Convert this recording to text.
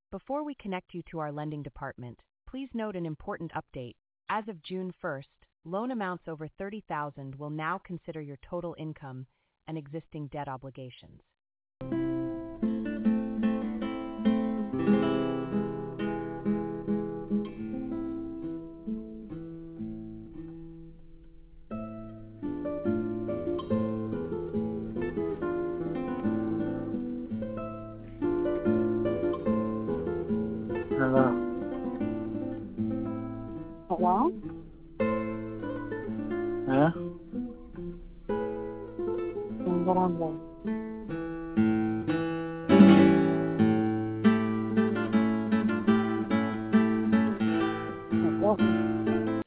Before we connect you to our lending department, please note an important update. As of June 1st, loan amounts over 30,000 will now consider your total income and existing debt obligations. Hello. Hello? Huh? Grande.